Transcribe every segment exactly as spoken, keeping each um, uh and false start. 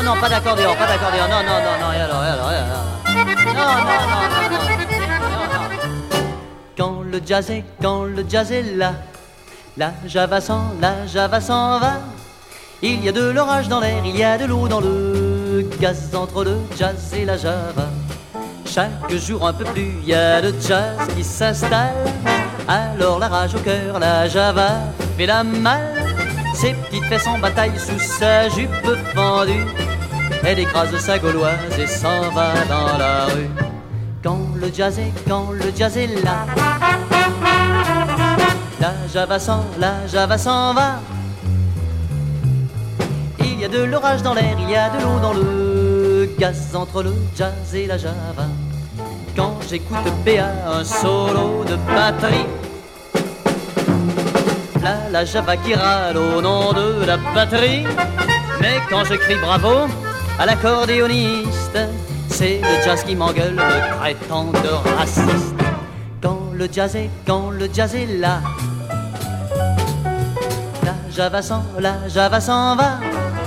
non, pas d'accordéon, pas d'accordéon. Non, non, non, non, et alors, et alors, et alors. Non, non, non, non, non, non, non. Quand le jazz est, quand le jazz est là, la java s'en, la java s'en va. Il y a de l'orage dans l'air, il y a de l'eau dans le gaz entre le jazz et la java. Chaque jour un peu plus, il y a le jazz qui s'installe. Alors la rage au cœur, la java fait la malle. Ses petites fesses en bataille sous sa jupe fendue. Elle écrase sa gauloise et s'en va dans la rue. Quand le jazz est, quand le jazz est là, la java s'en, la java s'en va. Il y a de l'orage dans l'air, il y a de l'eau dans le gaz entre le jazz et la java. Quand j'écoute B A, un solo de batterie, là la java qui râle au nom de la batterie. Mais quand je crie bravo à l'accordéoniste, c'est le jazz qui m'engueule, me traitant de raciste. Quand le jazz est, quand le jazz est là, la java s'en, la java s'en va.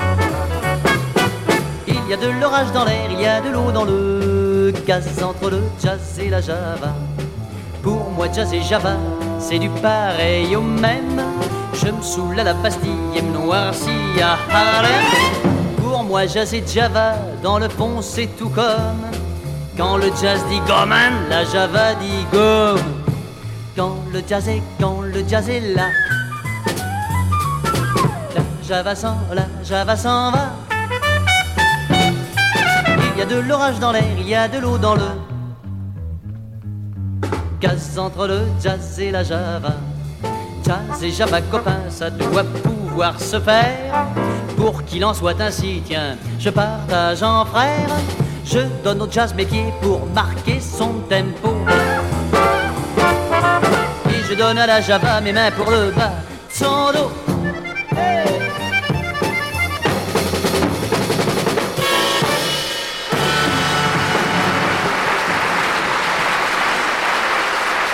Il y a de l'orage dans l'air, il y a de l'eau dans le gaz entre le jazz et la java. Pour moi jazz et java, c'est du pareil au même. Je me saoule à la pastille et me noircis à Harlem. Pour moi jazz et java, dans le fond c'est tout comme quand le jazz dit goman, la java dit gomme. Quand le jazz est, quand le jazz est là, la java s'en, la java s'en va. Il y a de l'orage dans l'air, il y a de l'eau dans le gaz entre le jazz et la java. Jazz et java copains, ça doit pouvoir se faire. Pour qu'il en soit ainsi, tiens, je partage en frère. Je donne au jazz mes pieds pour marquer son tempo. Et je donne à la java mes mains pour le bas de son dos. Hey!